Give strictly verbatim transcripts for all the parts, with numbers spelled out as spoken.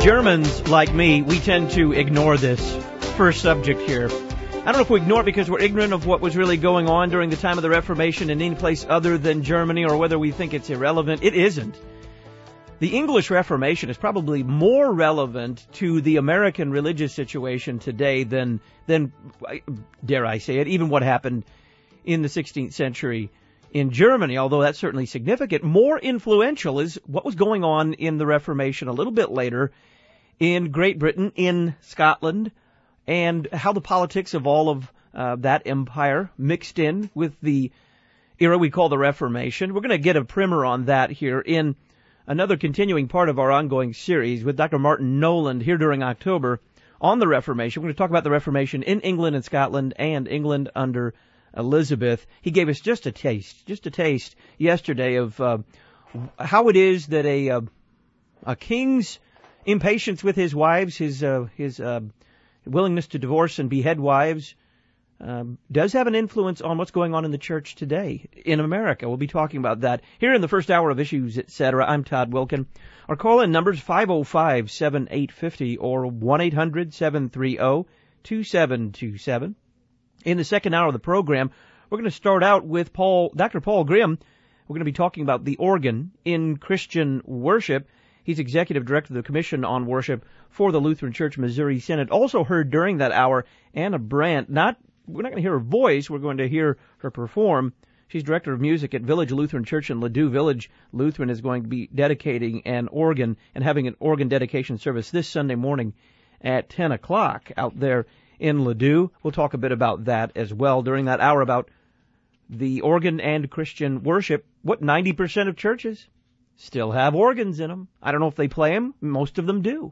Germans, like me, we tend to ignore this first subject here. I don't know if we ignore it because we're ignorant of what was really going on during the time of the Reformation in any place other than Germany, or whether we think it's irrelevant. It isn't. The English Reformation is probably more relevant to the American religious situation today than, than, dare I say it, even what happened in the sixteenth century in Germany, although that's certainly significant. More influential is what was going on in the Reformation a little bit later in Great Britain, in Scotland, and how the politics of all of uh, that empire mixed in with the era we call the Reformation. We're going to get a primer on that here in another continuing part of our ongoing series with Doctor Martin Noland here during October on the Reformation. We're going to talk about the Reformation in England and Scotland and England under Elizabeth. He gave us just a taste, just a taste yesterday of uh, how it is that a uh, a king's impatience with his wives, his uh, his uh, willingness to divorce and behead wives, um, does have an influence on what's going on in the church today in America. We'll be talking about that here in the first hour of Issues, et cetera. I'm Todd Wilkin. Our call-in number's five oh five, seven eight five oh or one eight hundred, seven three oh, two seven two seven. In the second hour of the program, we're going to start out with Paul, Doctor Paul Grimm. We're going to be talking about the organ in Christian worship. He's executive director of the Commission on Worship for the Lutheran Church Missouri Synod. Also heard during that hour, Anna Brandt. Not, we're not going to hear her voice. We're going to hear her perform. She's director of music at Village Lutheran Church in Ladue. Village Lutheran is going to be dedicating an organ and having an organ dedication service this Sunday morning at ten o'clock out there in Ladue. We'll talk a bit about that as well during that hour about the organ and Christian worship. What, ninety percent of churches still have organs in them? I don't know if they play them. Most of them do.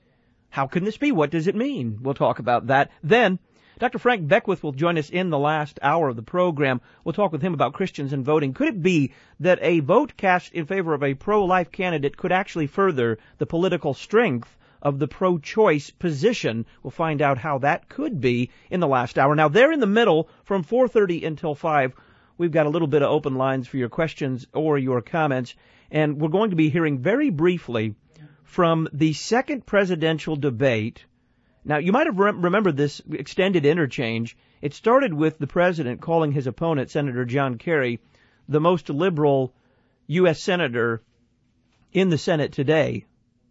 How can this be? What does it mean? We'll talk about that. Then, Doctor Frank Beckwith will join us in the last hour of the program. We'll talk with him about Christians and voting. Could it be that a vote cast in favor of a pro-life candidate could actually further the political strength of the pro-choice position? We'll find out how that could be in the last hour. Now, there in the middle, from four thirty until five, we've got a little bit of open lines for your questions or your comments, and we're going to be hearing very briefly from the second presidential debate. Now, you might have re- remembered this extended interchange. It started with the president calling his opponent, Senator John Kerry, the most liberal U S senator in the Senate today.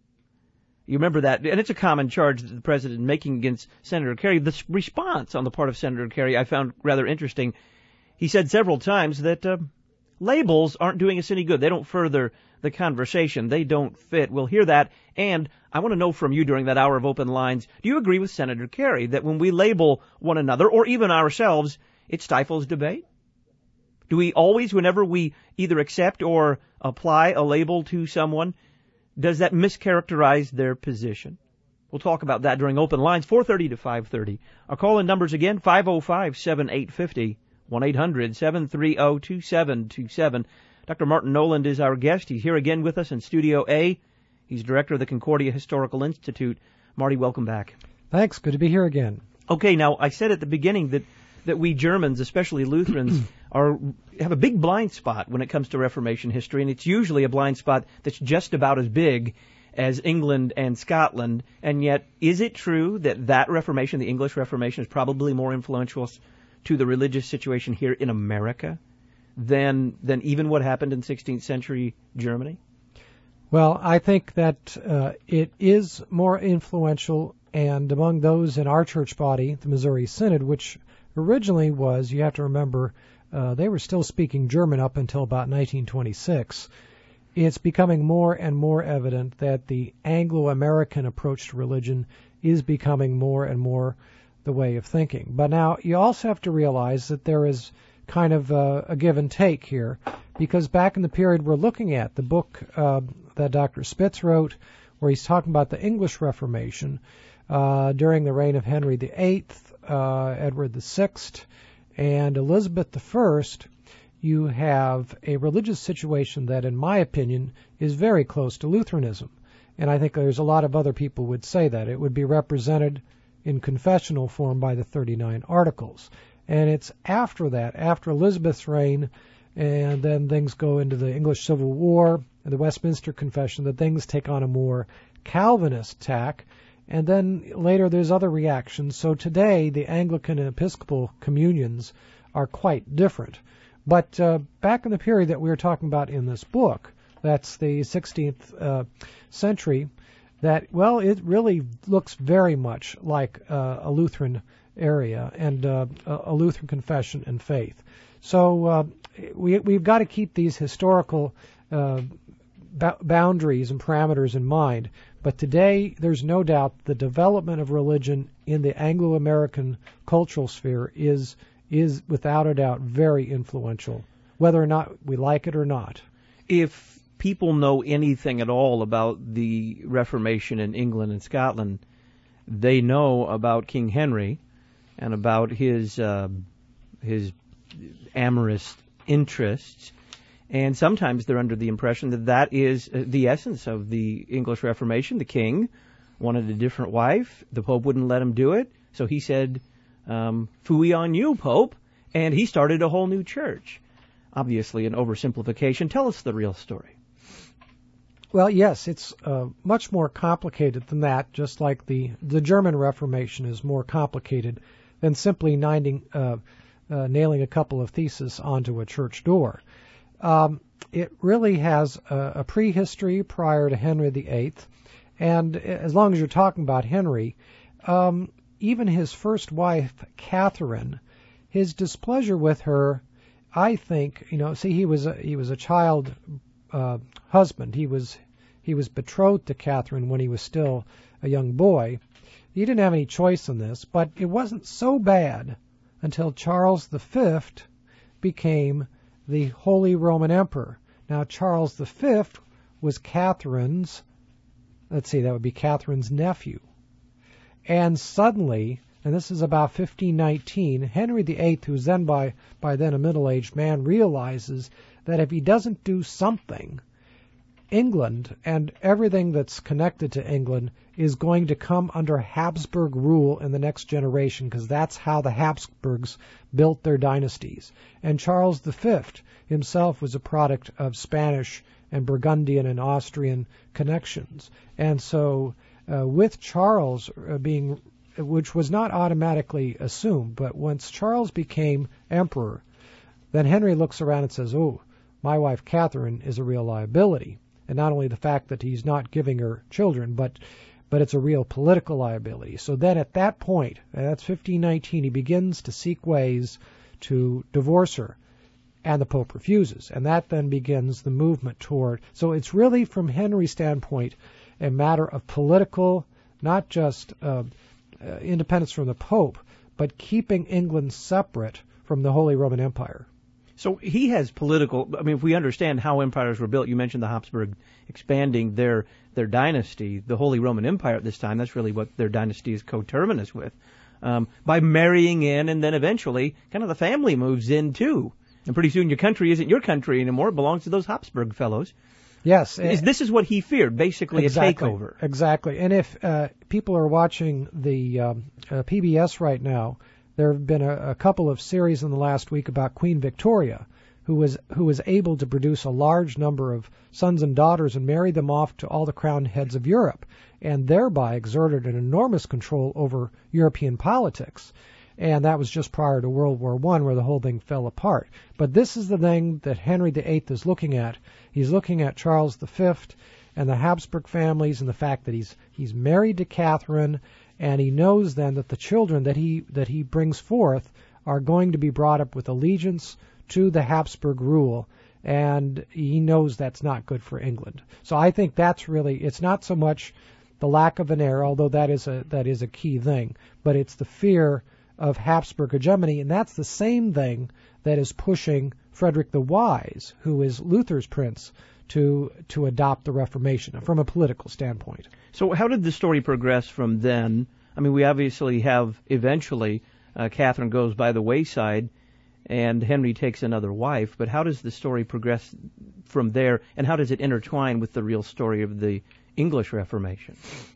You remember that, and it's a common charge that the president is making against Senator Kerry. The response on the part of Senator Kerry I found rather interesting. He said several times that uh, labels aren't doing us any good. They don't further the conversation. They don't fit. We'll hear that, and I want to know from you during that hour of open lines, do you agree with Senator Kerry that when we label one another, or even ourselves, it stifles debate? Do we always, whenever we either accept or apply a label to someone, does that mischaracterize their position? We'll talk about that during open lines, four thirty to five thirty. Our call-in numbers again, five oh five, seven eight five oh, one eight hundred, seven three oh, two seven two seven. Doctor Martin Noland is our guest. He's here again with us in Studio A. He's director of the Concordia Historical Institute. Marty, welcome back. Thanks. Good to be here again. Okay, now I said at the beginning that, that we Germans, especially Lutherans, are have a big blind spot when it comes to Reformation history, and it's usually a blind spot that's just about as big as England and Scotland. And yet, is it true that that Reformation, the English Reformation, is probably more influential to the religious situation here in America than than even what happened in sixteenth century Germany? Well, I think that uh, it is more influential, and among those in our church body, the Missouri Synod, which originally was, you have to remember, uh, they were still speaking German up until about nineteen twenty-six. It's becoming more and more evident that the Anglo-American approach to religion is becoming more and more the way of thinking. But now you also have to realize that there is kind of a, a give and take here, because back in the period we're looking at, the book uh, that Doctor Spitz wrote, where he's talking about the English Reformation uh, during the reign of Henry the Eighth, uh, Edward the Sixth, and Elizabeth the First, you have a religious situation that, in my opinion, is very close to Lutheranism. And I think there's a lot of other people would say that. It would be represented in confessional form by the thirty-nine Articles. And it's after that, after Elizabeth's reign, and then things go into the English Civil War and the Westminster Confession, that things take on a more Calvinist tack, and then later there's other reactions. So today the Anglican and Episcopal communions are quite different. But uh, back in the period that we were talking about in this book, that's the sixteenth uh, century, that, well, it really looks very much like uh, a Lutheran area and uh, a Lutheran confession and faith. So uh, we, we've got to keep these historical uh, ba- boundaries and parameters in mind. But today, there's no doubt the development of religion in the Anglo-American cultural sphere is is without a doubt very influential, whether or not we like it or not. If people know anything at all about the Reformation in England and Scotland, they know about King Henry and about his uh, his amorous interests, and sometimes they're under the impression that that is the essence of the English Reformation. The king wanted a different wife. The Pope wouldn't let him do it, so he said, um, "Phooey on you, Pope," and he started a whole new church. Obviously an oversimplification. Tell us the real story. Well, yes, it's uh, much more complicated than that, just like the, the German Reformation is more complicated than simply nailing, uh, uh, nailing a couple of theses onto a church door. Um, it really has a, a prehistory prior to Henry the Eighth, and as long as you're talking about Henry, um, even his first wife, Catherine, his displeasure with her, I think, you know, see, he was a, he was a child uh, husband. He was he was betrothed to Catherine when he was still a young boy. He didn't have any choice in this, but it wasn't so bad until Charles the Fifth became the Holy Roman Emperor. Now, Charles the Fifth was Catherine's, let's see, that would be Catherine's nephew. And suddenly, and this is about fifteen nineteen, Henry the Eighth, who's then by, by then a middle-aged man, realizes that if he doesn't do something, England and everything that's connected to England is going to come under Habsburg rule in the next generation, because that's how the Habsburgs built their dynasties. And Charles the Fifth himself was a product of Spanish and Burgundian and Austrian connections. And so uh, with Charles uh, being, which was not automatically assumed, but once Charles became emperor, then Henry looks around and says, oh, my wife Catherine is a real liability. And not only the fact that he's not giving her children, but but it's a real political liability. So then at that point, that's fifteen nineteen, he begins to seek ways to divorce her, and the Pope refuses. And that then begins the movement toward, so it's really, from Henry's standpoint, a matter of political, not just uh, uh, independence from the Pope, but keeping England separate from the Holy Roman Empire. So he has political, I mean, if we understand how empires were built, you mentioned the Habsburg expanding their their dynasty, the Holy Roman Empire at this time, that's really what their dynasty is coterminous with, um, by marrying in, and then eventually kind of the family moves in too. And pretty soon your country isn't your country anymore, it belongs to those Habsburg fellows. Yes. Is, this is what he feared, basically exactly, a takeover. Exactly. And if uh, people are watching the um, uh, P B S right now, there have been a, a couple of series in the last week about Queen Victoria, who was who was able to produce a large number of sons and daughters and marry them off to all the crowned heads of Europe, and thereby exerted an enormous control over European politics. And that was just prior to World War One, where the whole thing fell apart. But this is the thing that Henry the Eighth is looking at. He's looking at Charles the Fifth and the Habsburg families, and the fact that he's he's married to Catherine. And he knows then that the children that he that he brings forth are going to be brought up with allegiance to the Habsburg rule, and he knows that's not good for England. So I think that's really, it's not so much the lack of an heir, although that is a that is a key thing, but it's the fear of Habsburg hegemony, and that's the same thing that is pushing Frederick the Wise, who is Luther's prince, to to adopt the Reformation from a political standpoint. So how did the story progress from then? I mean, we obviously have eventually uh, Catherine goes by the wayside and Henry takes another wife, but how does the story progress from there, and how does it intertwine with the real story of the English Reformation?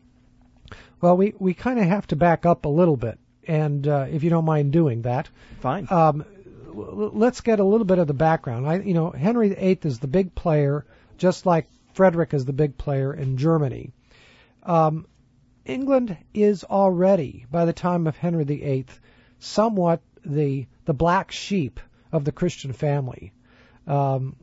Well, we, we kind of have to back up a little bit, and uh, if you don't mind doing that. Fine. Um, let's get a little bit of the background. I, you know, Henry the Eighth is the big player, just like Frederick is the big player in Germany. Um, England is already, by the time of Henry the Eighth, somewhat the the black sheep of the Christian family. Um,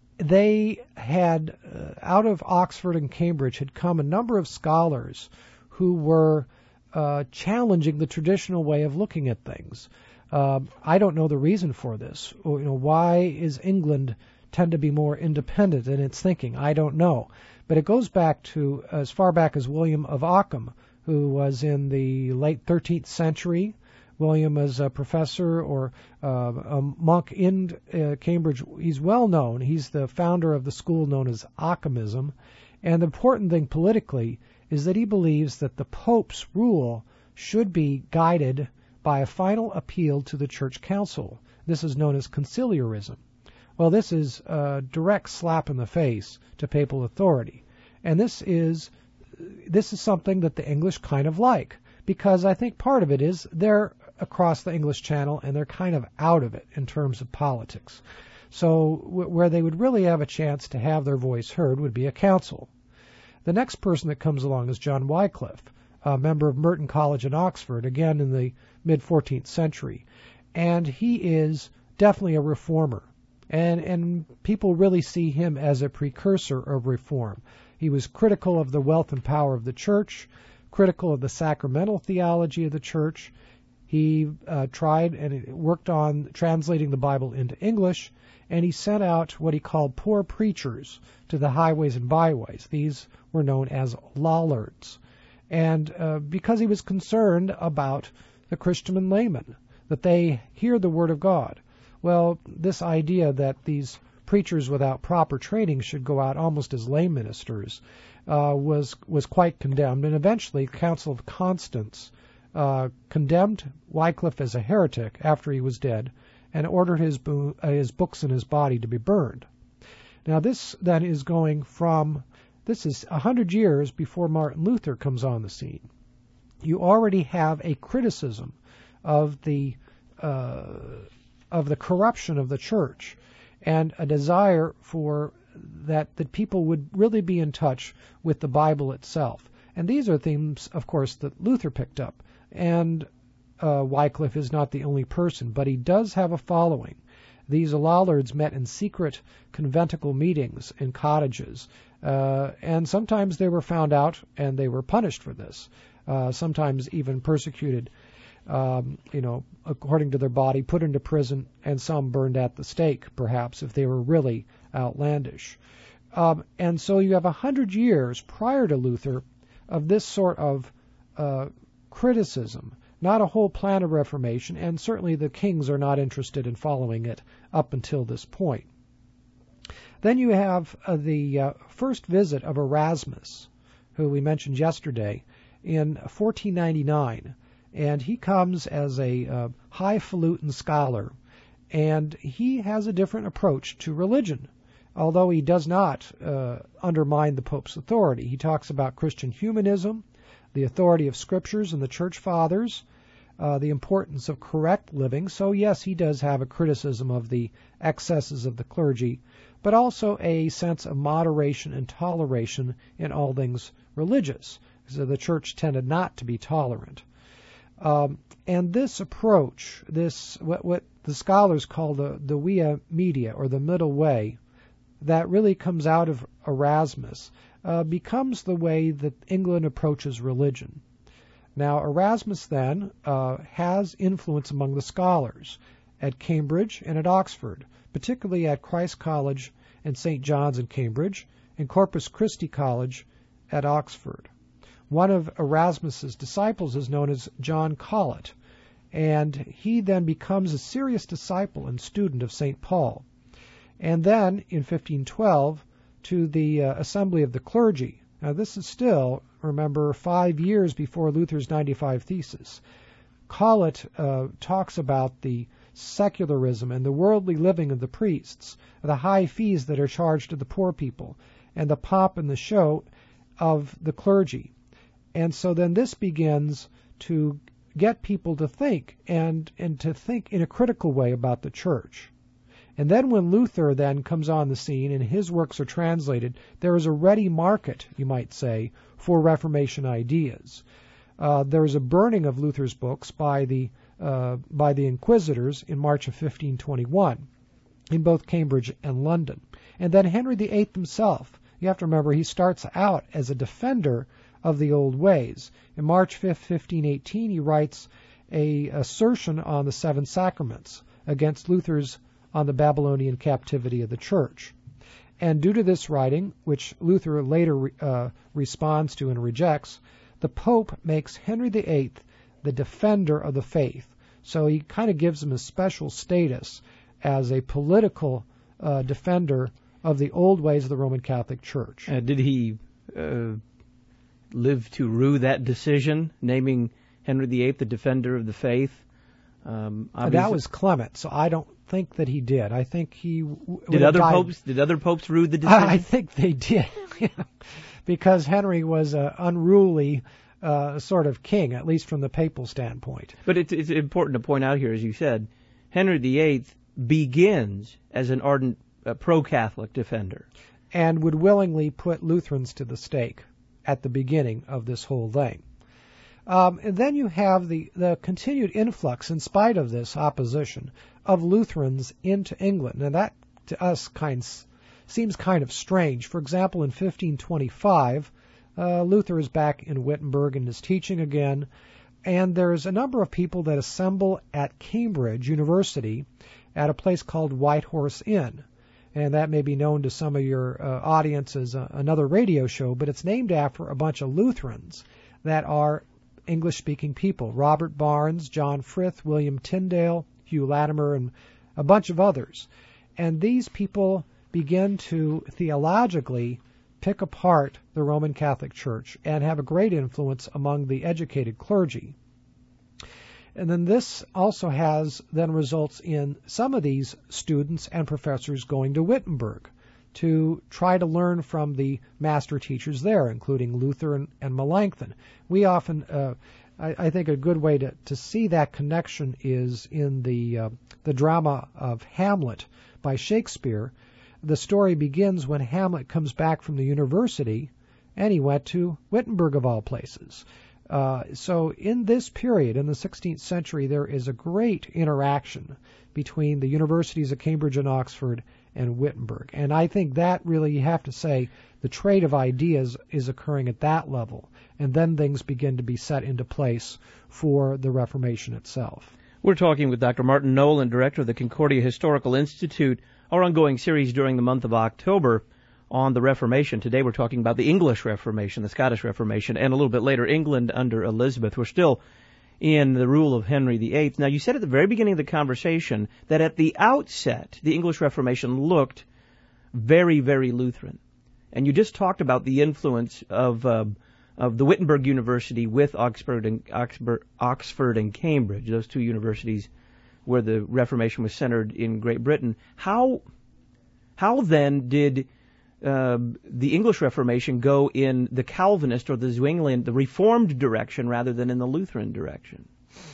they had, uh, out of Oxford and Cambridge, had come a number of scholars who were uh, challenging the traditional way of looking at things. Um, I don't know the reason for this. You know, why is England tend to be more independent in its thinking? I don't know. But it goes back to as far back as William of Ockham, who was in the late thirteenth century. William was a professor or uh, a monk in uh, Cambridge. He's well known. He's the founder of the school known as Occamism. And the important thing politically is that he believes that the Pope's rule should be guided by a final appeal to the Church Council. This is known as conciliarism. Well, this is a direct slap in the face to papal authority. And this is this is something that the English kind of like, because I think part of it is they're across the English Channel and they're kind of out of it in terms of politics. So w- where they would really have a chance to have their voice heard would be a council. The next person that comes along is John Wycliffe, a member of Merton College in Oxford, again in the mid-fourteenth century. And he is definitely a reformer. And, and people really see him as a precursor of reform. He was critical of the wealth and power of the church, critical of the sacramental theology of the church. He uh, tried and worked on translating the Bible into English, and he sent out what he called poor preachers to the highways and byways. These were known as Lollards. And uh, because he was concerned about the Christian layman, that they hear the Word of God. Well, this idea that these preachers without proper training should go out almost as lay ministers uh, was was quite condemned, and eventually the Council of Constance uh, condemned Wycliffe as a heretic after he was dead, and ordered his bo- uh, his books and his body to be burned. Now this then is going from this is a hundred years before Martin Luther comes on the scene. You already have a criticism of the uh, of the corruption of the church, and a desire for that that people would really be in touch with the Bible itself. And these are themes, of course, that Luther picked up. And uh, Wycliffe is not the only person, but he does have a following. These Lollards met in secret conventicle meetings in cottages, uh, and sometimes they were found out and they were punished for this, uh, sometimes even persecuted. Um, you know, according to their body, put into prison, and some burned at the stake, perhaps, if they were really outlandish. Um, and so you have a hundred years prior to Luther of this sort of uh, criticism, not a whole plan of reformation, and certainly the kings are not interested in following it up until this point. Then you have uh, the uh, first visit of Erasmus, who we mentioned yesterday, in fourteen ninety-nine. And he comes as a uh, highfalutin scholar, and he has a different approach to religion, although he does not uh, undermine the Pope's authority. He talks about Christian humanism, the authority of scriptures and the church fathers, uh, the importance of correct living. So yes, he does have a criticism of the excesses of the clergy, but also a sense of moderation and toleration in all things religious. So the church tended not to be tolerant. Um, and this approach, this what, what the scholars call the, the via media, or the middle way, that really comes out of Erasmus, uh, becomes the way that England approaches religion. Now, Erasmus then uh, has influence among the scholars at Cambridge and at Oxford, particularly at Christ College and Saint John's in Cambridge, and Corpus Christi College at Oxford. One of Erasmus's disciples is known as John Colet, and he then becomes a serious disciple and student of Saint Paul. And then, in fifteen twelve, to the uh, Assembly of the Clergy. Now, this is still, remember, five years before Luther's ninety-five Theses. Colet uh, talks about the secularism and the worldly living of the priests, the high fees that are charged to the poor people, and the pomp and the show of the clergy. And so then this begins to get people to think, and, and to think in a critical way about the church. And then when Luther then comes on the scene and his works are translated, there is a ready market, you might say, for Reformation ideas. Uh, there is a burning of Luther's books by the uh, by the inquisitors in March of fifteen twenty-one in both Cambridge and London. And then Henry the Eighth himself, you have to remember, he starts out as a defender of the old ways. In March fifth, fifteen eighteen, he writes a assertion on the seven sacraments against Luther's on the Babylonian captivity of the church. And due to this writing, which Luther later uh, responds to and rejects, the Pope makes Henry the Eighth the defender of the faith. So he kind of gives him a special status as a political uh, defender of the old ways of the Roman Catholic Church. Uh, did he uh, live to rue that decision, naming Henry the Eighth the defender of the faith? Um, that was Clement, so I don't think that he did. I think he w- did. Other died. popes did other popes rue the decision? I think they did, because Henry was an unruly uh, sort of king, at least from the papal standpoint. But it's, it's important to point out here, as you said, Henry the Eighth begins as an ardent uh, pro-Catholic defender, and would willingly put Lutherans to the stake at the beginning of this whole thing. Um, and then you have the, the continued influx, in spite of this opposition, of Lutherans into England. And that, to us, kind seems kind of strange. For example, in fifteen twenty-five, uh, Luther is back in Wittenberg and is teaching again. And there's a number of people that assemble at Cambridge University at a place called White Horse Inn. And that may be known to some of your uh, audience as a, another radio show, but it's named after a bunch of Lutherans that are English-speaking people. Robert Barnes, John Frith, William Tyndale, Hugh Latimer, and a bunch of others. And these people begin to theologically pick apart the Roman Catholic Church and have a great influence among the educated clergy. And then this also has then results in some of these students and professors going to Wittenberg to try to learn from the master teachers there, including Luther and, and Melanchthon. We often, uh, I, I think a good way to, to see that connection is in the uh, the drama of Hamlet by Shakespeare. The story begins when Hamlet comes back from the university, and he went to Wittenberg of all places. Uh, so in this period, in the sixteenth century, there is a great interaction between the universities of Cambridge and Oxford and Wittenberg. And I think that really, you have to say, the trade of ideas is occurring at that level. And then things begin to be set into place for the Reformation itself. We're talking with Doctor Martin Nolan, director of the Concordia Historical Institute, our ongoing series during the month of October on the Reformation. Today we're talking about the English Reformation, the Scottish Reformation, and a little bit later England under Elizabeth. We're still in the rule of Henry the Eighth. Now, you said at the very beginning of the conversation that at the outset, the English Reformation looked very, very Lutheran. And you just talked about the influence of uh, of the Wittenberg University with Oxford and Oxford, Oxford and Cambridge, those two universities where the Reformation was centered in Great Britain. How how then did uh, the English Reformation go in the Calvinist or the Zwinglian, the Reformed direction rather than in the Lutheran direction?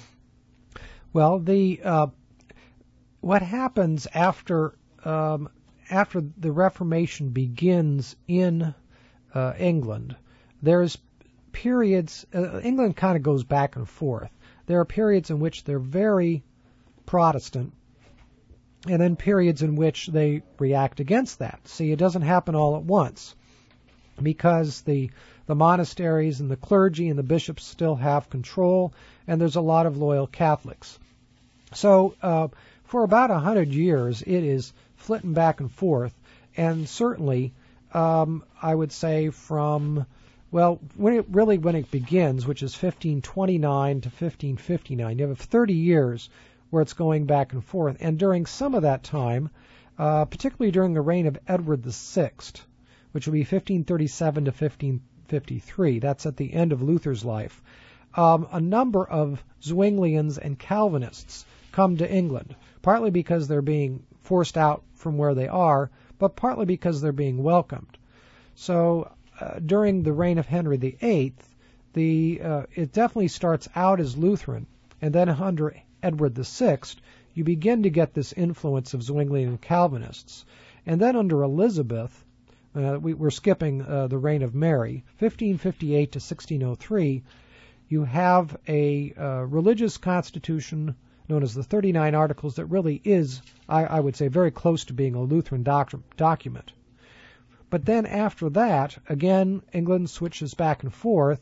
Well, the uh, what happens after um, after the Reformation begins in uh, England, there's periods. Uh, England kind of goes back and forth. There are periods in which they're very Protestant, and then periods in which they react against that. See, it doesn't happen all at once, because the the monasteries and the clergy and the bishops still have control, and there's a lot of loyal Catholics. So uh, for about a hundred years, it is flitting back and forth, and certainly um, I would say from, well, when it really when it begins, which is fifteen twenty-nine to fifteen fifty-nine, you have thirty years where it's going back and forth. And during some of that time, uh, particularly during the reign of Edward the Sixth, which will be fifteen thirty-seven to fifteen fifty-three, that's at the end of Luther's life, um, a number of Zwinglians and Calvinists come to England, partly because they're being forced out from where they are, but partly because they're being welcomed. So uh, during the reign of Henry the Eighth, the, uh, it definitely starts out as Lutheran, and then under Edward the Sixth, you begin to get this influence of Zwinglian Calvinists. And then under Elizabeth, uh, we, we're skipping uh, the reign of Mary, fifteen fifty-eight to sixteen oh three, you have a uh, religious constitution known as the thirty-nine Articles that really is, I, I would say, very close to being a Lutheran doc- document. But then after that, again, England switches back and forth,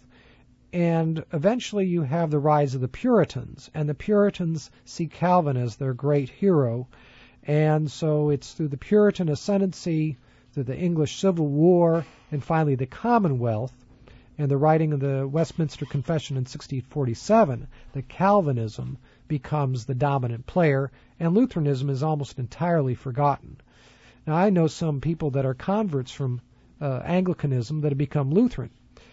and eventually you have the rise of the Puritans, and the Puritans see Calvin as their great hero, and so it's through the Puritan ascendancy, through the English Civil War, and finally the Commonwealth, and the writing of the Westminster Confession in sixteen forty-seven, that Calvinism becomes the dominant player, and Lutheranism is almost entirely forgotten. Now, I know some people that are converts from uh, Anglicanism that have become Lutheran,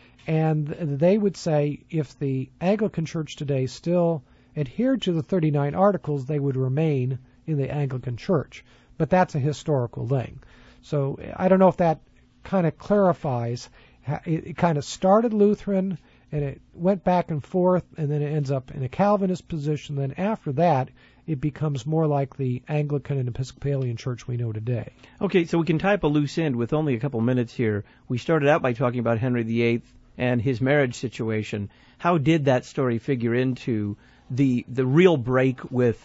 and they would say if the Anglican Church today still adhered to the thirty-nine Articles, they would remain in the Anglican Church. But that's a historical thing. So I don't know if that kind of clarifies. It kind of started Lutheran, and it went back and forth, and then it ends up in a Calvinist position. Then after that, it becomes more like the Anglican and Episcopalian Church we know today. Okay, so we can tie up a loose end with only a couple minutes here. We started out by talking about Henry the Eighth and his marriage situation. How did that story figure into the the real break with,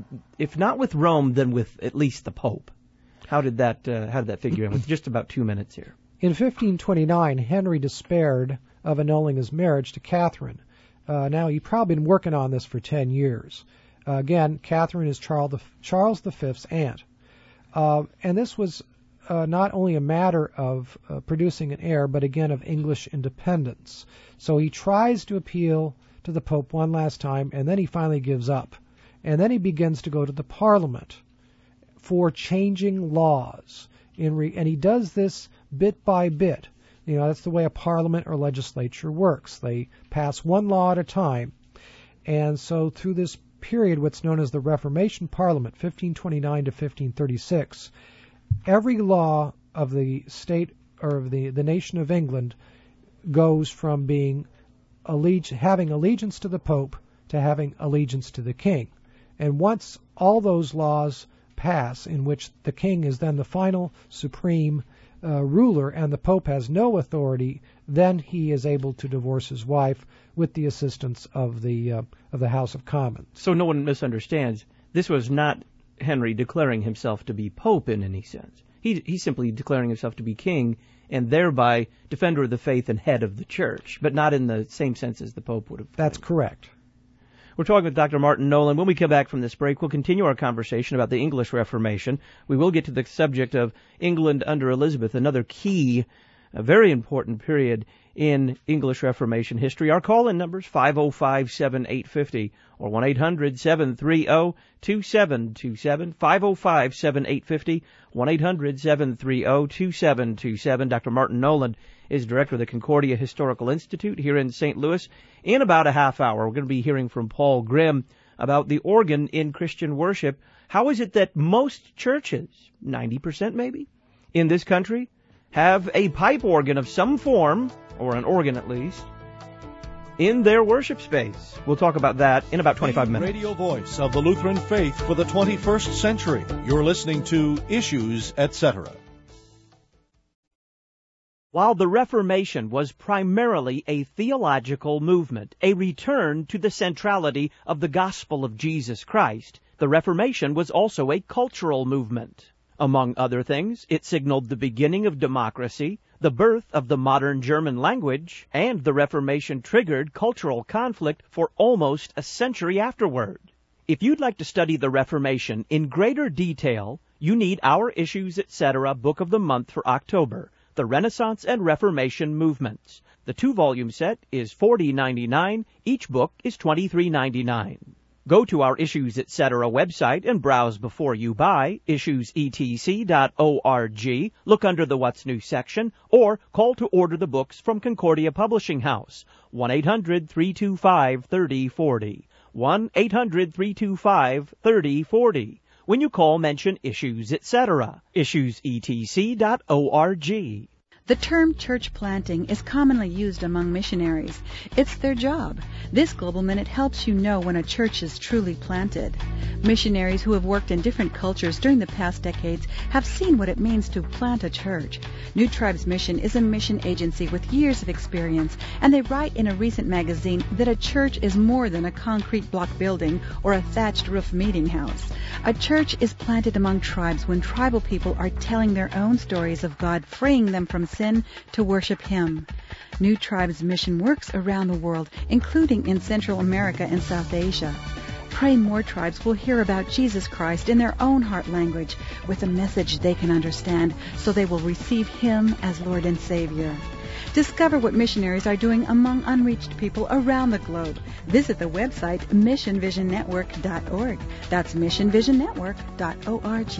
if not with Rome, then with at least the Pope? How did that uh, how did that figure in? With just about two minutes here. In fifteen twenty-nine, Henry despaired of annulling his marriage to Catherine. Uh, now, he'd probably been working on this for ten years. Uh, again, Catherine is Charles the, Charles the Fifth's aunt. Uh, and this was uh, not only a matter of uh, producing an heir, but again of English independence. So he tries to appeal to the Pope one last time, and then he finally gives up. And then he begins to go to the Parliament for changing laws. In re- and he does this bit by bit. You know, that's the way a parliament or legislature works. They pass one law at a time. And so through this period, what's known as the Reformation Parliament, fifteen twenty-nine to fifteen thirty-six, every law of the state or of the, the nation of England goes from being alleg- having allegiance to the Pope to having allegiance to the king. And once all those laws pass, in which the king is then the final supreme uh, ruler and the Pope has no authority, then he is able to divorce his wife with the assistance of the uh, of the House of Commons. So no one misunderstands. This was not Henry declaring himself to be Pope in any sense. He, he's simply declaring himself to be king and thereby defender of the faith and head of the church, but not in the same sense as the Pope would have. That's correct. We're talking with Doctor Martin Nolan. When we come back from this break, we'll continue our conversation about the English Reformation. We will get to the subject of England under Elizabeth, another key, a very important period in English Reformation history. Our call-in numbers, five oh five, seven eight five oh or one eight hundred, seven three zero, two seven two seven, five oh five, seven eight five oh, one eight hundred, seven three zero, two seven two seven. Doctor Martin Nolan is director of the Concordia Historical Institute here in Saint Louis. In about a half hour, we're going to be hearing from Paul Grimm about the organ in Christian worship. How is it that most churches, ninety percent maybe, in this country, have a pipe organ of some form, or an organ at least, in their worship space? We'll talk about that in about twenty-five minutes. Radio voice of the Lutheran faith for the twenty-first century. You're listening to Issues, et cetera. While the Reformation was primarily a theological movement, a return to the centrality of the gospel of Jesus Christ, the Reformation was also a cultural movement. Among other things, it signaled the beginning of democracy, the birth of the modern German language, and the Reformation triggered cultural conflict for almost a century afterward. If you'd like to study the Reformation in greater detail, you need our Issues, et cetera book of the month for October, The Renaissance and Reformation Movements. The two-volume set is forty dollars and ninety-nine cents. Each book is twenty-three dollars and ninety-nine cents. Go to our Issues, et cetera website and browse before you buy, issues e t c dot org. Look under the What's New section, or call to order the books from Concordia Publishing House, one eight hundred, three two five, three oh four oh, one eight hundred, three two five, three oh four oh. When you call, mention Issues, et cetera, issues e t c dot org. The term church planting is commonly used among missionaries. It's their job. This Global Minute helps you know when a church is truly planted. Missionaries who have worked in different cultures during the past decades have seen what it means to plant a church. New Tribes Mission is a mission agency with years of experience, and they write in a recent magazine that a church is more than a concrete block building or a thatched roof meeting house. A church is planted among tribes when tribal people are telling their own stories of God freeing them from sin to worship Him. New Tribes Mission works around the world, including in Central America and South Asia. Pray more tribes will hear about Jesus Christ in their own heart language with a message they can understand, so they will receive Him as Lord and Savior. Discover what missionaries are doing among unreached people around the globe. Visit the website mission vision network dot org. That's mission vision network dot org.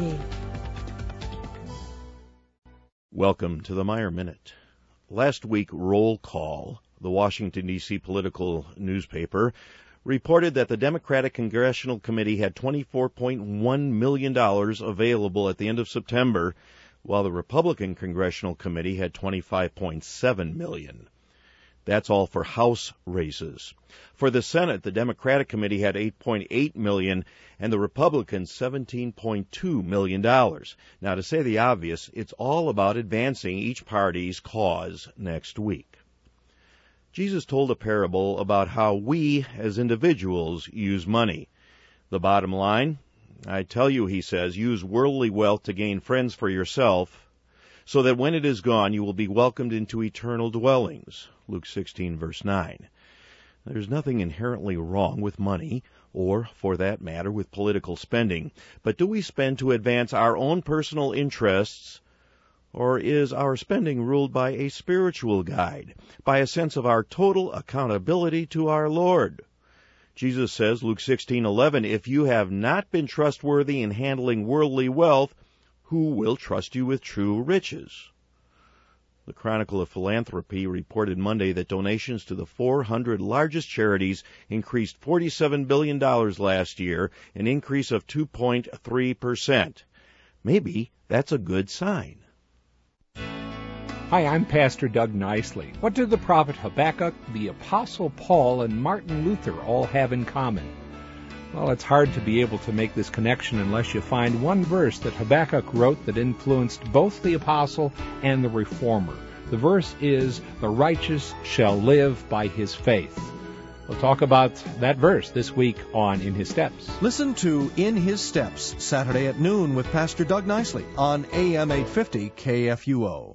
Welcome to the Meyer Minute. Last week, Roll Call, the Washington, D C political newspaper, reported that the Democratic Congressional Committee had twenty-four point one million dollars available at the end of September, while the Republican Congressional Committee had twenty-five point seven million dollars. That's all for House races. For the Senate, the Democratic Committee had eight point eight million dollars and the Republicans seventeen point two million dollars. Now, to say the obvious, it's all about advancing each party's cause next week. Jesus told a parable about how we, as individuals, use money. The bottom line, I tell you, he says, use worldly wealth to gain friends for yourself, so that when it is gone, you will be welcomed into eternal dwellings. Luke sixteen, verse nine. There's nothing inherently wrong with money, or, for that matter, with political spending. But do we spend to advance our own personal interests, or is our spending ruled by a spiritual guide, by a sense of our total accountability to our Lord? Jesus says, Luke sixteen eleven, if you have not been trustworthy in handling worldly wealth, who will trust you with true riches? The Chronicle of Philanthropy reported Monday that donations to the four hundred largest charities increased forty-seven billion dollars last year, an increase of two point three percent. Maybe that's a good sign. Hi, I'm Pastor Doug Nicely. What do the prophet Habakkuk, the Apostle Paul, and Martin Luther all have in common? Well, it's hard to be able to make this connection unless you find one verse that Habakkuk wrote that influenced both the apostle and the reformer. The verse is, "The righteous shall live by his faith." We'll talk about that verse this week on In His Steps. Listen to In His Steps, Saturday at noon with Pastor Doug Nicely on A M eight fifty K F U O.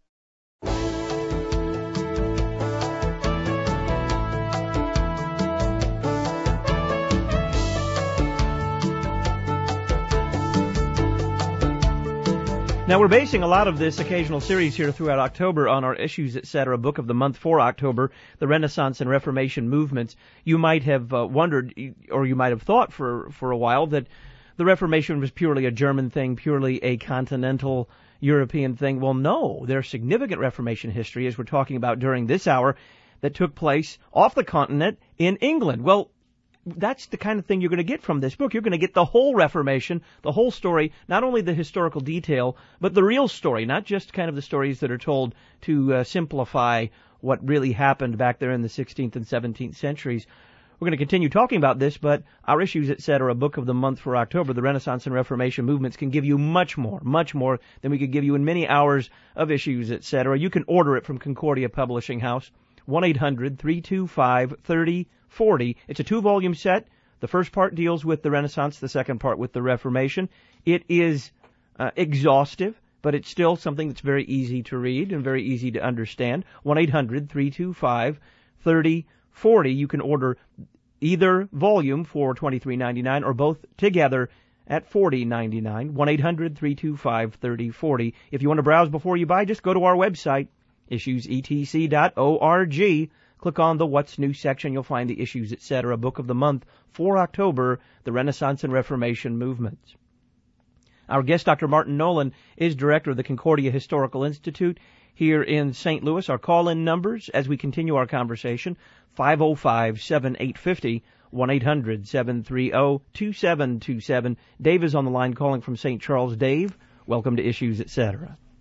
Now, we're basing a lot of this occasional series here throughout October on our Issues, et cetera, book of the month for October, the Renaissance and Reformation movements. You might have uh, wondered, or you might have thought for, for a while, that the Reformation was purely a German thing, purely a continental European thing. Well, no, there's significant Reformation history, as we're talking about during this hour, that took place off the continent in England. Well, that's the kind of thing you're going to get from this book. You're going to get the whole Reformation, the whole story, not only the historical detail, but the real story, not just kind of the stories that are told to uh, simplify what really happened back there in the sixteenth and seventeenth centuries. We're going to continue talking about this, but our Issues, et cetera, book of the month for October, the Renaissance and Reformation movements, can give you much more, much more than we could give you in many hours of Issues, et cetera. You can order it from Concordia Publishing House, one eight hundred three two five three oh forty. It's a two-volume set. The first part deals with the Renaissance, the second part with the Reformation. It is uh, exhaustive, but it's still something that's very easy to read and very easy to understand. one eight hundred three two five three oh forty. You can order either volume for twenty-three ninety-nine or both together at forty ninety-nine. one eight hundred three two five three oh forty. If you want to browse before you buy, just go to our website, issues e t c dot org. Click on the What's New section. You'll find the Issues, et cetera, book of the month for October, the Renaissance and Reformation movements. Our guest, Doctor Martin Nolan, is director of the Concordia Historical Institute here in Saint Louis. Our call-in numbers as we continue our conversation, five oh five, seven eight five oh, one eight hundred seven three oh two seven two seven. Dave is on the line calling from Saint Charles. Dave, welcome to Issues, et cetera.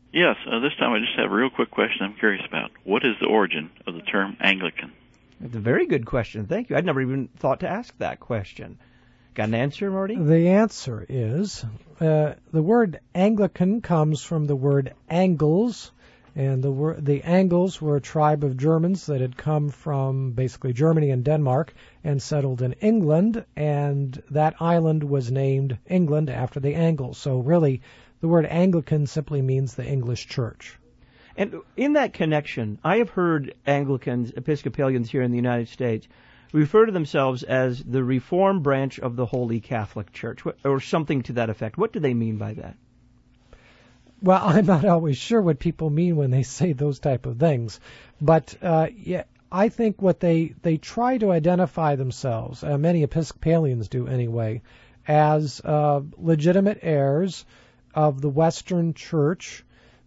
Yes, uh, this time I just have a real quick question I'm curious about. What is the origin of the term Anglican? It's a very good question. Thank you. I'd never even thought to ask that question. Got an answer, Marty? The answer is uh, the word Anglican comes from the word Angles, and the word, the Angles were a tribe of Germans that had come from basically Germany and Denmark and settled in England, and that island was named England after the Angles. So really, the word Anglican simply means the English church. And in that connection, I have heard Anglicans, Episcopalians here in the United States, refer to themselves as the Reformed branch of the Holy Catholic Church, or something to that effect. What do they mean by that? Well, I'm not always sure what people mean when they say those type of things, but uh, yeah, I think what they they try to identify themselves, uh, many Episcopalians do anyway, as uh, legitimate heirs of the Western Church,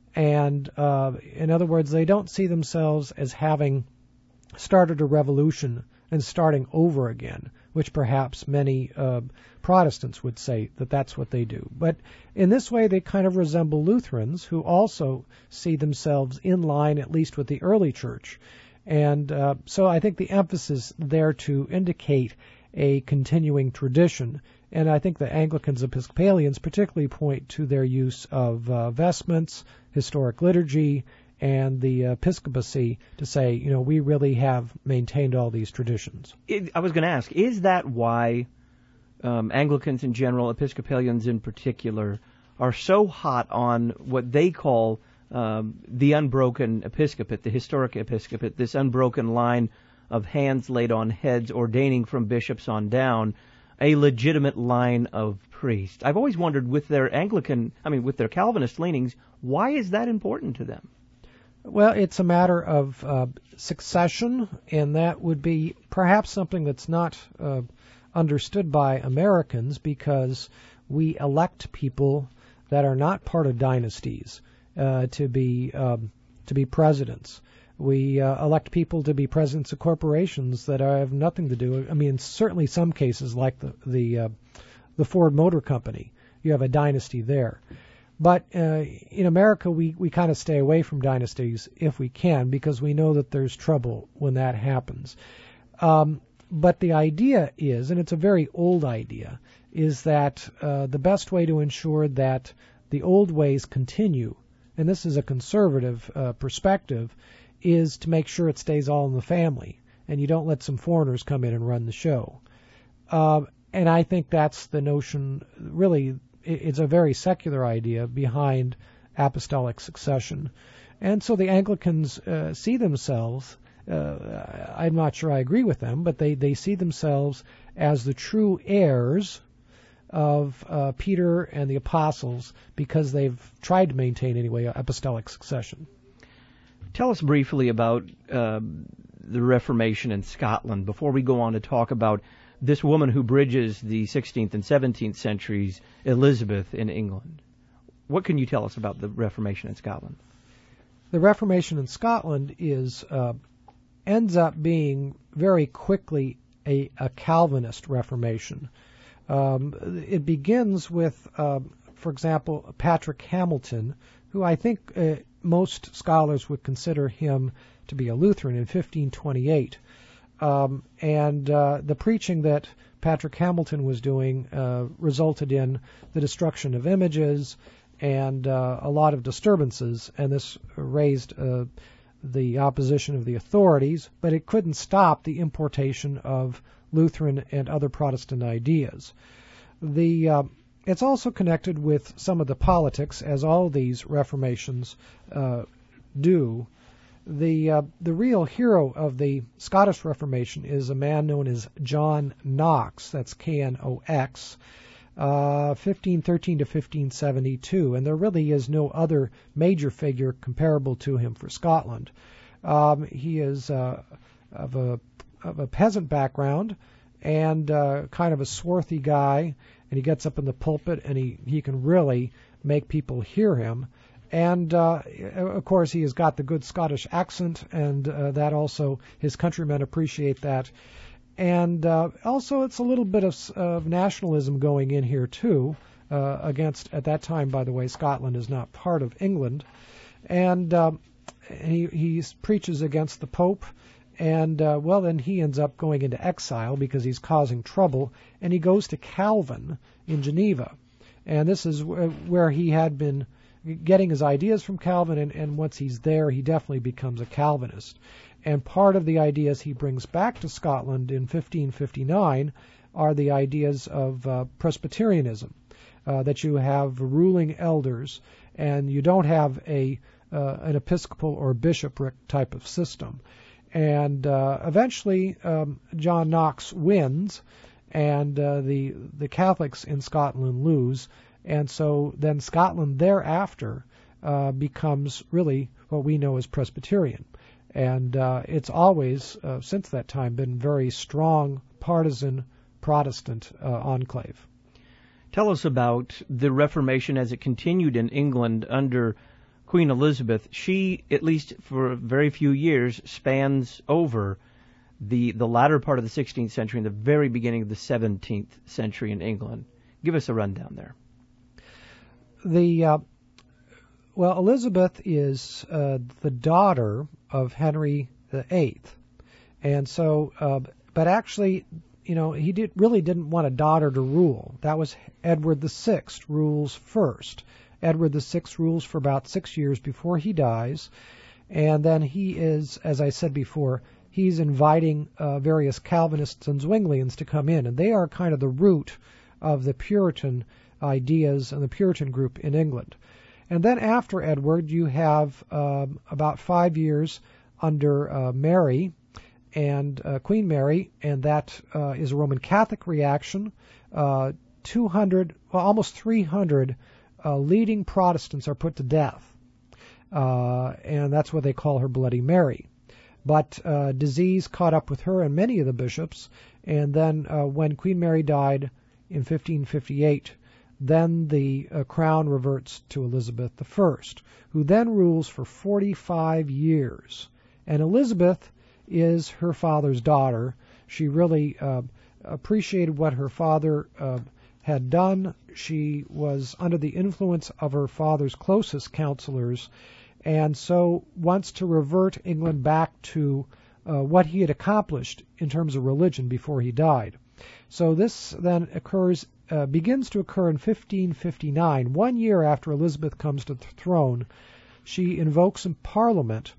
and uh, in other words, they don't see themselves as having started a revolution and starting over again, which perhaps many uh, Protestants would say that that's what they do. But in this way, they kind of resemble Lutherans, who also see themselves in line, at least with the early church. And uh, so I think the emphasis there to indicate a continuing tradition. And I think the Anglicans, Episcopalians particularly point to their use of uh, vestments, historic liturgy, and the episcopacy to say, you know, we really have maintained all these traditions. It, I was going to ask, is that why um, Anglicans in general, Episcopalians in particular, are so hot on what they call um, the unbroken episcopate, the historic episcopate, this unbroken line of hands laid on heads, ordaining from bishops on down, a legitimate line of priests? I've always wondered, with their Anglican, I mean, with their Calvinist leanings, why is that important to them? Well, it's a matter of uh, succession, and that would be perhaps something that's not uh, understood by Americans, because we elect people that are not part of dynasties uh, to be um, to be presidents. We uh, elect people to be presidents of corporations that have nothing to do. I mean, in certainly some cases, like the the, uh, the Ford Motor Company, you have a dynasty there. But uh, in America, we, we kind of stay away from dynasties if we can, because we know that there's trouble when that happens. Um, but the idea is, and it's a very old idea, is that uh, the best way to ensure that the old ways continue, and this is a conservative uh, perspective, is to make sure it stays all in the family, and you don't let some foreigners come in and run the show. Uh, and I think that's the notion, really. It's a very secular idea behind apostolic succession. And so the Anglicans uh, see themselves, uh, I'm not sure I agree with them, but they, they see themselves as the true heirs of uh, Peter and the apostles, because they've tried to maintain, anyway, apostolic succession. Tell us briefly about uh, the Reformation in Scotland before we go on to talk about this woman who bridges the sixteenth and seventeenth centuries, Elizabeth in England. What can you tell us about the Reformation in Scotland? The Reformation in Scotland is uh, ends up being very quickly a, a Calvinist Reformation. Um, it begins with, uh, for example, Patrick Hamilton, who I think uh, most scholars would consider him to be a Lutheran, in fifteen twenty-eight. Um, and uh, the preaching that Patrick Hamilton was doing uh, resulted in the destruction of images and uh, a lot of disturbances, and this raised uh, the opposition of the authorities, but it couldn't stop the importation of Lutheran and other Protestant ideas. The uh, it's also connected with some of the politics, as all these reformations uh, do. The uh, the real hero of the Scottish Reformation is a man known as John Knox. That's K N O X, uh, fifteen thirteen to fifteen seventy-two, and there really is no other major figure comparable to him for Scotland. Um, he is uh, of a of a peasant background and uh, kind of a swarthy guy, and he gets up in the pulpit and he, he can really make people hear him. And, uh, of course, he has got the good Scottish accent, and uh, that also, his countrymen appreciate that. And uh, also, it's a little bit of, of nationalism going in here, too, uh, against, at that time, by the way, Scotland is not part of England. And um, he, he preaches against the Pope. And, uh, well, then he ends up going into exile because he's causing trouble. And he goes to Calvin in Geneva. And this is w- where he had been getting his ideas from Calvin. And, and once he's there, he definitely becomes a Calvinist. And part of the ideas he brings back to Scotland in fifteen fifty-nine are the ideas of uh, Presbyterianism, uh, that you have ruling elders and you don't have a uh, an episcopal or bishopric type of system. And uh, eventually, um, John Knox wins, and uh, the the Catholics in Scotland lose, and so then Scotland thereafter uh, becomes really what we know as Presbyterian. And uh, it's always, uh, since that time, been very strong partisan Protestant uh, enclave. Tell us about the Reformation as it continued in England under Queen Elizabeth. She, at least for very few years, spans over the the latter part of the sixteenth century and the very beginning of the seventeenth century in England. Give us a rundown there. The uh, well, Elizabeth is uh, the daughter of Henry the Eighth, and so, uh, but actually, you know, he did really didn't want a daughter to rule. That was Edward the Sixth rules first. Edward the Sixth rules for about six years before he dies, and then he is, as I said before, he's inviting uh, various Calvinists and Zwinglians to come in, and they are kind of the root of the Puritan ideas and the Puritan group in England. And then after Edward, you have um, about five years under uh, Mary and uh, Queen Mary, and that uh, is a Roman Catholic reaction. Uh, two hundred, well, almost three hundred uh, leading Protestants are put to death, uh, and that's what they call her Bloody Mary. But uh, disease caught up with her and many of the bishops, and then uh, when Queen Mary died in fifteen fifty-eight, then the uh, crown reverts to Elizabeth the First, who then rules for forty-five years. And Elizabeth is her father's daughter. She really uh, appreciated what her father uh, had done. She was under the influence of her father's closest counselors, and so wants to revert England back to uh, what he had accomplished in terms of religion before he died. So this then occurs, uh, begins to occur in fifteen fifty-nine, one year after Elizabeth comes to the throne. She invokes in Parliament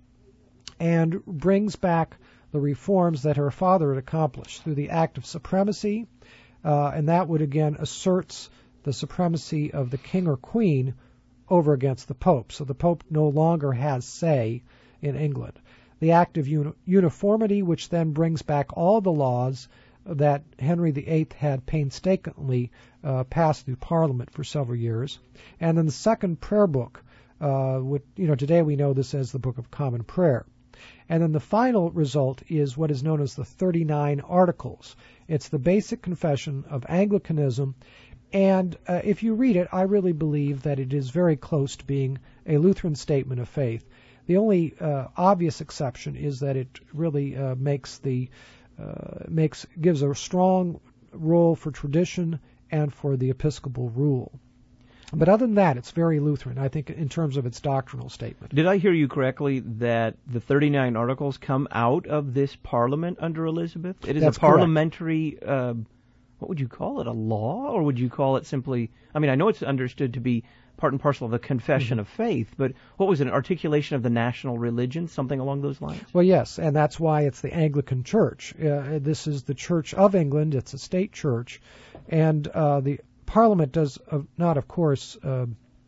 and brings back the reforms that her father had accomplished through the Act of Supremacy, uh, and that would again asserts the supremacy of the king or queen over against the Pope. So the Pope no longer has say in England. The Act of Uni- Uniformity, which then brings back all the laws that Henry the Eighth had painstakingly uh, passed through Parliament for several years. And then the Second Prayer Book, uh, which, you know, today we know this as the Book of Common Prayer. And then the final result is what is known as the thirty-nine Articles. It's the basic confession of Anglicanism. And uh, if you read it, I really believe that it is very close to being a Lutheran statement of faith. The only uh, obvious exception is that it really uh, makes the uh, makes gives a strong role for tradition and for the episcopal rule. But other than that, it's very Lutheran, I think, in terms of its doctrinal statement. Did I hear you correctly that the thirty-nine Articles come out of this Parliament under Elizabeth? It is That's a parliamentary, uh, what would you call it, a law? Or would you call it simply, I mean, I know it's understood to be part and parcel of the confession mm-hmm. of faith, but what was it, an articulation of the national religion, something along those lines? Well, yes, and that's why it's the Anglican Church. Uh, this is the Church of England. It's a state church, and uh, the Parliament does uh, not, of course, uh,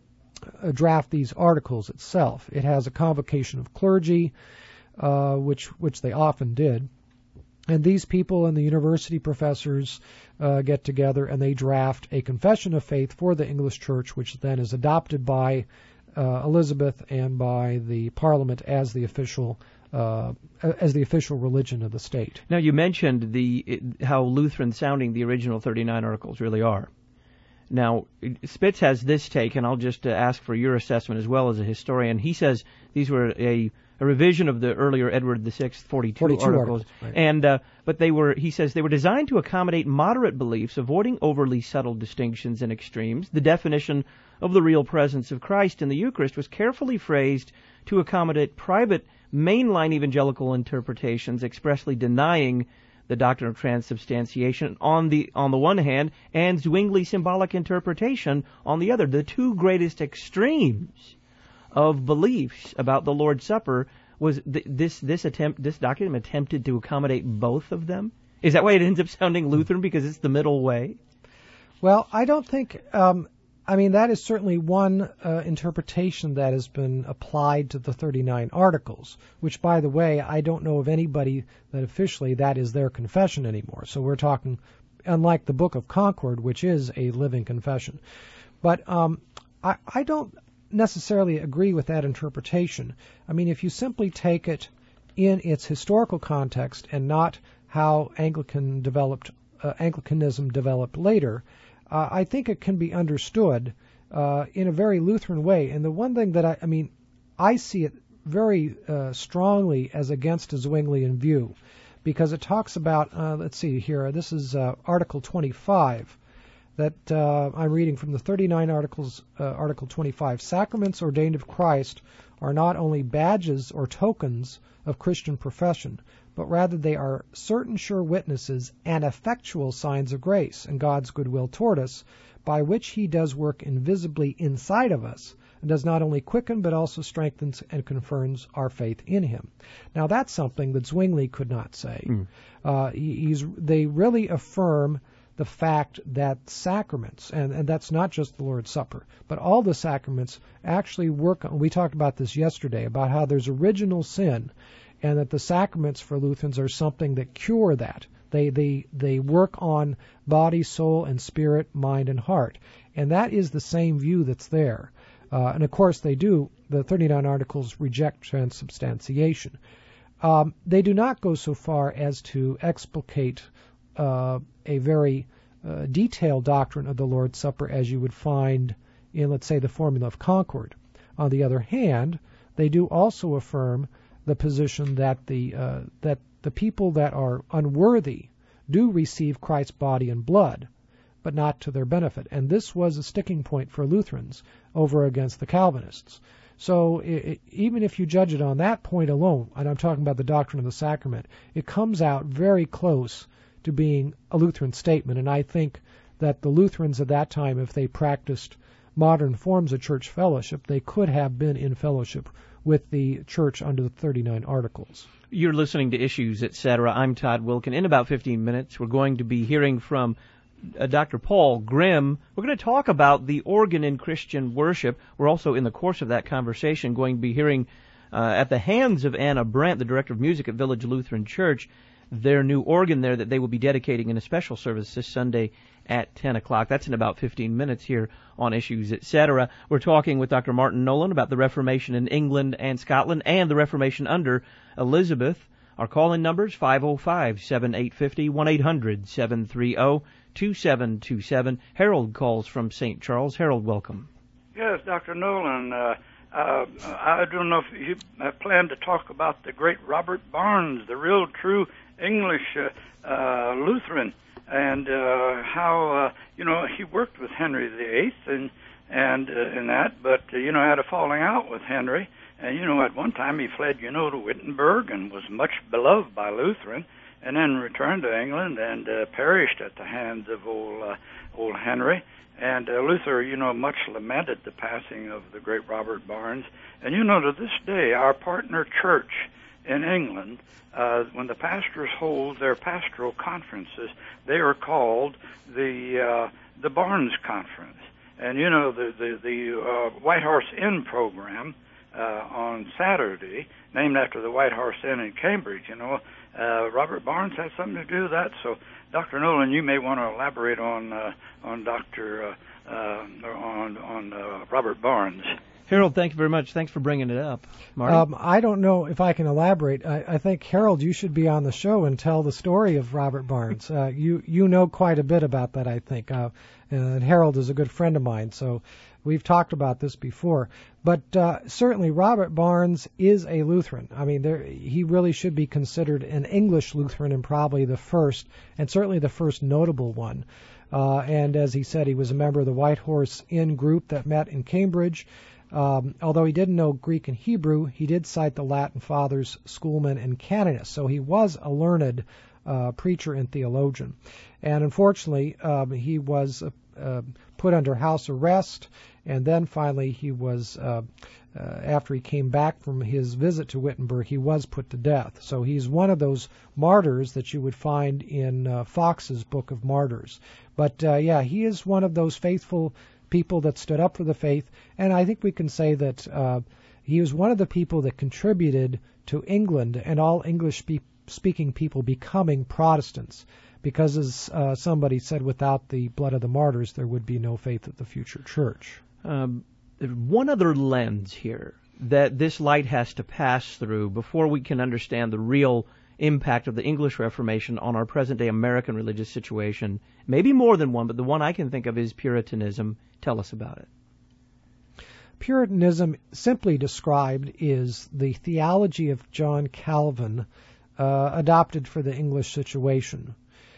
uh, draft these articles itself. It has a convocation of clergy, uh, which which they often did. And these people and the university professors uh, get together and they draft a confession of faith for the English Church, which then is adopted by uh, Elizabeth and by the Parliament as the official uh, as the official religion of the state. Now, you mentioned the it, how Lutheran sounding the original thirty-nine Articles really are. Now, Spitz has this take, and I'll just uh, ask for your assessment as well as a historian. He says these were a, a revision of the earlier Edward the Sixth forty-two, forty-two articles, articles right. and uh, but they were, he says, they were designed to accommodate moderate beliefs, avoiding overly subtle distinctions and extremes. The definition of the real presence of Christ in the Eucharist was carefully phrased to accommodate private mainline evangelical interpretations expressly denying the doctrine of transubstantiation on the on the one hand, and Zwingli symbolic interpretation on the other. The two greatest extremes of beliefs about the Lord's Supper was th- this this attempt this document attempted to accommodate both of them. Is that why it ends up sounding Lutheran, because it's the middle way? Well, I don't think. Um, I mean, that is certainly one uh, interpretation that has been applied to the thirty-nine Articles, which, by the way, I don't know of anybody that officially that is their confession anymore. So we're talking, unlike the Book of Concord, which is a living confession. But um, I, I don't necessarily agree with that interpretation. I mean, if you simply take it in its historical context and not how Anglican developed, uh, Anglicanism developed later, Uh, I think it can be understood uh, in a very Lutheran way. And the one thing that I, I mean, I see it very uh, strongly as against a Zwinglian view, because it talks about, uh, let's see here, this is uh, Article twenty-five, that uh, I'm reading from the thirty-nine Articles, uh, Article twenty-five. Sacraments ordained of Christ are not only badges or tokens of Christian profession, but rather they are certain sure witnesses and effectual signs of grace and God's goodwill toward us, by which he does work invisibly inside of us, and does not only quicken but also strengthens and confirms our faith in him. Now that's something that Zwingli could not say. Mm. Uh, he, he's, they really affirm the fact that sacraments, and, and that's not just the Lord's Supper, but all the sacraments actually work on, we talked about this yesterday, about how there's original sin, and that the sacraments for Lutherans are something that cure that. They they they work on body, soul, and spirit, mind, and heart. And that is the same view that's there. Uh, and of course they do, the thirty-nine Articles reject transubstantiation. Um, they do not go so far as to explicate uh, a very uh, detailed doctrine of the Lord's Supper as you would find in, let's say, the Formula of Concord. On the other hand, they do also affirm the position that the uh, that the people that are unworthy do receive Christ's body and blood, but not to their benefit. And this was a sticking point for Lutherans over against the Calvinists. So it, even if you judge it on that point alone, and I'm talking about the doctrine of the sacrament, it comes out very close to being a Lutheran statement. And I think that the Lutherans at that time, if they practiced modern forms of church fellowship, they could have been in fellowship with the church under the thirty-nine Articles. You're listening to Issues, et cetera. I'm Todd Wilken. In about fifteen minutes, we're going to be hearing from uh, Doctor Paul Grimm. We're going to talk about the organ in Christian worship. We're also, in the course of that conversation, going to be hearing uh, at the hands of Anna Brandt, the director of music at Village Lutheran Church, their new organ there that they will be dedicating in a special service this Sunday at ten o'clock. That's in about fifteen minutes here on Issues, et cetera. We're talking with Doctor Martin Nolan about the Reformation in England and Scotland and the Reformation under Elizabeth. Our call-in numbers, five oh five, seven eight five oh, one eight hundred, seven three oh, two seven two seven. Harold calls from Saint Charles. Harold, welcome. Yes, Doctor Nolan. Uh, uh, I don't know if you plan to talk about the great Robert Barnes, the real true English uh, uh, Lutheran, and uh, how, uh, you know, he worked with Henry the Eighth and, and, uh, and that, but, uh, you know, had a falling out with Henry. And, you know, at one time he fled, you know, to Wittenberg and was much beloved by Lutheran, and then returned to England and uh, perished at the hands of old, uh, old Henry. And uh, Luther, you know, much lamented the passing of the great Robert Barnes. And, you know, to this day, our partner church in England, uh, when the pastors hold their pastoral conferences, they are called the uh, the Barnes Conference. And, you know, the, the, the uh, White Horse Inn program uh, on Saturday, named after the White Horse Inn in Cambridge, you know, uh, Robert Barnes had something to do with that. So, Doctor Nolan, you may want to elaborate on uh, on Doctor Uh, uh, on on uh, Robert Barnes. Harold, thank you very much. Thanks for bringing it up. Marty? Um, I don't know if I can elaborate. I, I think, Harold, you should be on the show and tell the story of Robert Barnes. Uh, you you know quite a bit about that, I think. Uh, and Harold is a good friend of mine, so we've talked about this before. But uh, certainly Robert Barnes is a Lutheran. I mean, there, he really should be considered an English Lutheran and probably the first, and certainly the first notable one. Uh, and as he said, he was a member of the White Horse Inn group that met in Cambridge. Um, although he didn't know Greek and Hebrew, he did cite the Latin fathers, schoolmen, and canonists. So he was a learned uh, preacher and theologian. And unfortunately, um, he was uh, uh, put under house arrest, and then finally he was, uh, uh, after he came back from his visit to Wittenberg, he was put to death. So he's one of those martyrs that you would find in uh, Fox's Book of Martyrs. But uh, yeah, he is one of those faithful people that stood up for the faith, and I think we can say that uh, he was one of the people that contributed to England and all English-speaking people becoming Protestants, because as uh, somebody said, without the blood of the martyrs, there would be no faith of the future church. Um, there's one other lens here that this light has to pass through before we can understand the real impact of the English Reformation on our present-day American religious situation. Maybe more than one, but the one I can think of is Puritanism. Tell us about it. Puritanism, simply described, is the theology of John Calvin uh, adopted for the English situation.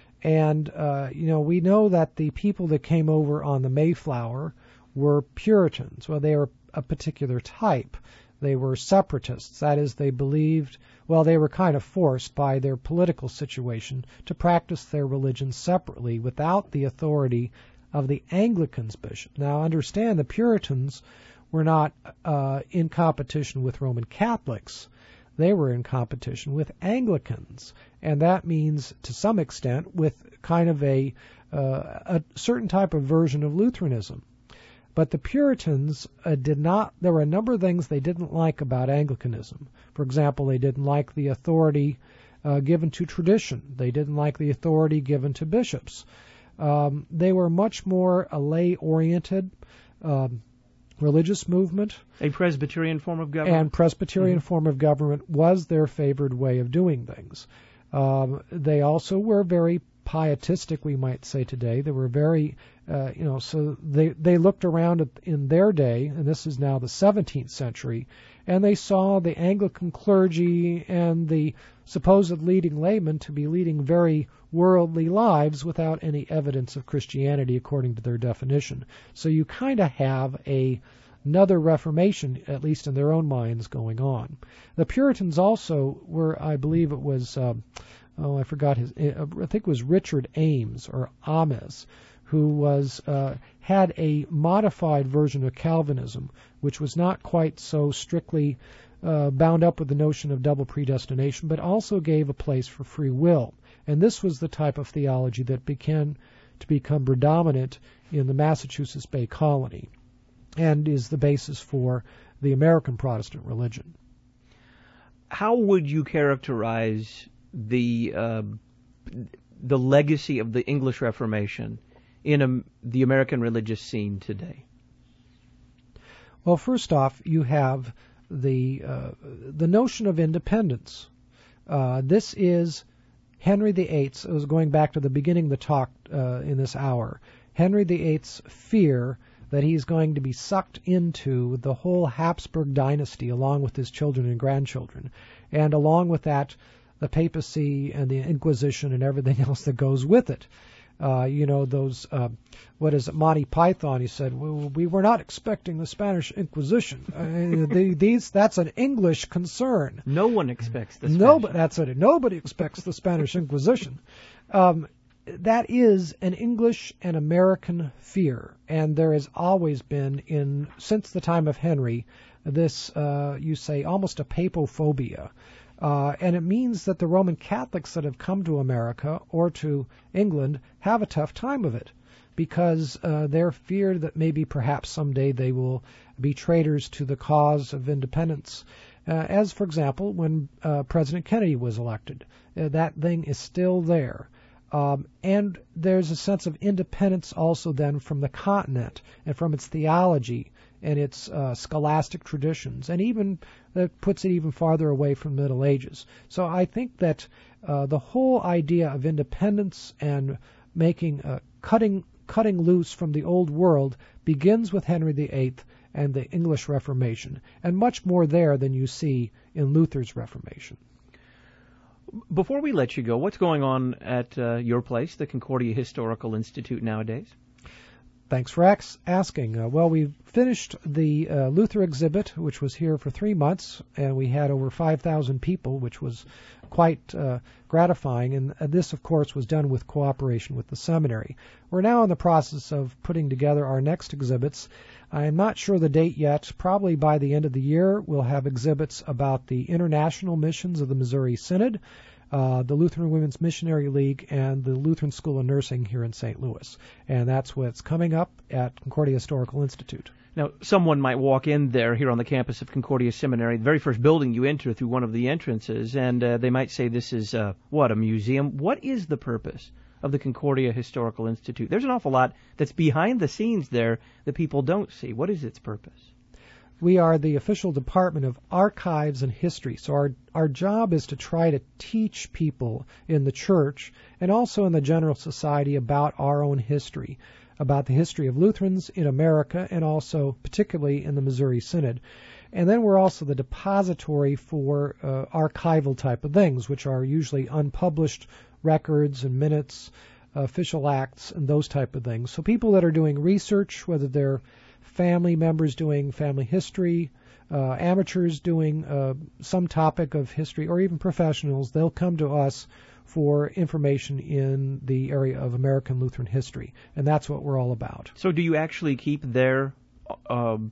And, uh, you know, we know that the people that came over on the Mayflower were Puritans. Well, they were a particular type. They were separatists. That is, they believed, well, they were kind of forced by their political situation to practice their religion separately without the authority of the Anglicans' bishop. Now, understand, the Puritans were not uh, in competition with Roman Catholics. They were in competition with Anglicans, and that means, to some extent, with kind of a, uh, a certain type of version of Lutheranism. But the Puritans uh, did not, there were a number of things they didn't like about Anglicanism. For example, they didn't like the authority uh, given to tradition. They didn't like the authority given to bishops. Um, they were much more a lay-oriented um, religious movement. A Presbyterian form of government? And Presbyterian mm-hmm. form of government was their favored way of doing things. Um, they also were very pietistic, we might say today. They were very, uh, you know, so they, they looked around at, in their day, and this is now the seventeenth century, and they saw the Anglican clergy and the supposed leading laymen to be leading very worldly lives without any evidence of Christianity according to their definition. So you kind of have a another Reformation, at least in their own minds, going on. The Puritans also were, I believe it was, um, oh, I forgot his, I think it was Richard Ames or Ames, who was uh, had a modified version of Calvinism, which was not quite so strictly uh, bound up with the notion of double predestination, but also gave a place for free will. And this was the type of theology that began to become predominant in the Massachusetts Bay Colony, and is the basis for the American Protestant religion. How would you characterize the uh, the legacy of the English Reformation in um, the American religious scene today? Well, first off, you have the uh, the notion of independence. Uh, this is Henry the Eighth's. I was going back to the beginning of the talk uh, in this hour. Henry the Eighth's fear that he's going to be sucked into the whole Habsburg dynasty along with his children and grandchildren, and along with that, the papacy and the Inquisition and everything else that goes with it. Uh, you know, those, uh, what is it, Monty Python, he said, well, we were not expecting the Spanish Inquisition. Uh, the, these, that's an English concern. No one expects the Spanish. Nobody, that's it. Nobody expects the Spanish Inquisition. Um, that is an English and American fear, and there has always been, in since the time of Henry, this, uh, you say, almost a papophobia. Uh, and it means that the Roman Catholics that have come to America or to England have a tough time of it, because uh, they're feared that maybe perhaps someday they will be traitors to the cause of independence. Uh, as, for example, when uh, President Kennedy was elected. Uh, that thing is still there. Um, and there's a sense of independence also then from the continent and from its theology and its uh, scholastic traditions, and even that puts it even farther away from the Middle Ages. So I think that uh, the whole idea of independence and making uh, cutting cutting loose from the old world begins with Henry the Eighth and the English Reformation, and much more there than you see in Luther's Reformation. Before we let you go, what's going on at uh, your place, the Concordia Historical Institute, nowadays? Thanks for ax- asking. Uh, well, we finished the uh, Luther exhibit, which was here for three months, and we had over five thousand people, which was quite uh, gratifying. And uh, this, of course, was done with cooperation with the seminary. We're now in the process of putting together our next exhibits. I'm not sure the date yet. Probably by the end of the year, we'll have exhibits about the international missions of the Missouri Synod, Uh, the Lutheran Women's Missionary League, and the Lutheran School of Nursing here in Saint Louis. And that's what's coming up at Concordia Historical Institute. Now, someone might walk in there here on the campus of Concordia Seminary, the very first building you enter through one of the entrances, and uh, they might say this is, uh, what, a museum? What is the purpose of the Concordia Historical Institute? There's an awful lot that's behind the scenes there that people don't see. What is its purpose? We are the official department of archives and history. So our our job is to try to teach people in the church and also in the general society about our own history, about the history of Lutherans in America and also particularly in the Missouri Synod. And then we're also the depository for uh, archival type of things, which are usually unpublished records and minutes, official acts, and those type of things. So people that are doing research, whether they're family members doing family history, uh, amateurs doing uh, some topic of history, or even professionals, they'll come to us for information in the area of American Lutheran history, and that's what we're all about. So do you actually keep there um,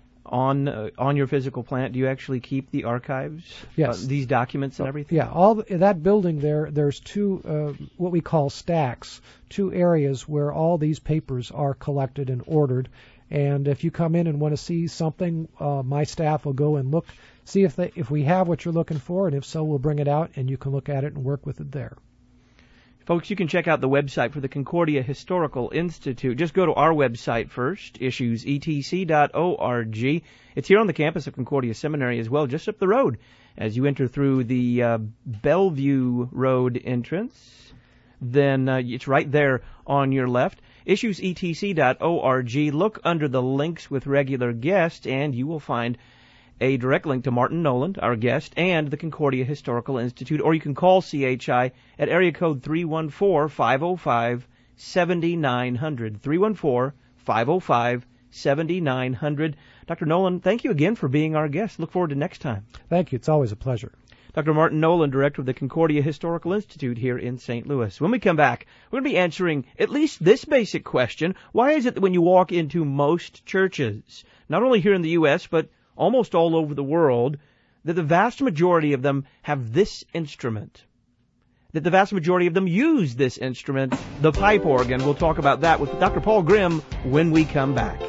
on uh, on your physical plant? Do you actually keep the archives? Yes. Uh, these documents and everything? Yeah, all the, that building there, there's two, uh, what we call stacks, two areas where all these papers are collected and ordered. And if you come in and want to see something, uh, my staff will go and look, see if they, if we have what you're looking for, and if so, we'll bring it out, and you can look at it and work with it there. Folks, you can check out the website for the Concordia Historical Institute. Just go to our website first, issues e t c dot org. It's here on the campus of Concordia Seminary as well, just up the road. As you enter through the uh, Bellevue Road entrance, then uh, it's right there on your left. issues e t c dot org. Look under the links with regular guests, and you will find a direct link to Martin Noland, our guest, and the Concordia Historical Institute. Or you can call C H I at area code three one four, five oh five, seven nine zero zero. three one four, five oh five, seven nine zero zero. Doctor Noland, thank you again for being our guest. Look forward to next time. Thank you. It's always a pleasure. Doctor Martin Noland, director of the Concordia Historical Institute here in Saint Louis. When we come back, we're going to be answering at least this basic question. Why is it that when you walk into most churches, not only here in the U S, but almost all over the world, that the vast majority of them have this instrument? That the vast majority of them use this instrument, the pipe organ. We'll talk about that with Doctor Paul Grimm when we come back.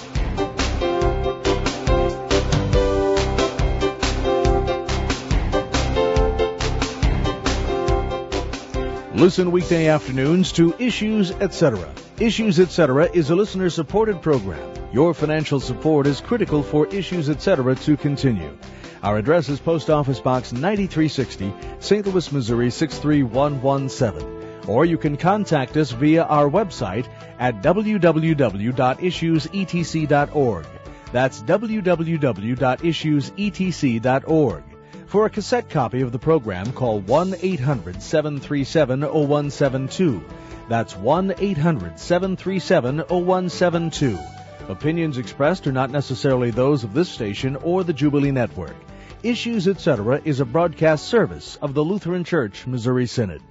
Listen weekday afternoons to Issues, et cetera. Issues, et cetera is a listener-supported program. Your financial support is critical for Issues, et cetera to continue. Our address is Post Office Box ninety-three sixty, Saint Louis, Missouri six three one one seven. Or you can contact us via our website at w w w dot issues e t c dot org. That's w w w dot issues e t c dot org. For a cassette copy of the program, call one eight hundred, seven three seven, zero one seven two. That's one eight hundred, seven three seven, zero one seven two. Opinions expressed are not necessarily those of this station or the Jubilee Network. Issues, et cetera is a broadcast service of the Lutheran Church, Missouri Synod.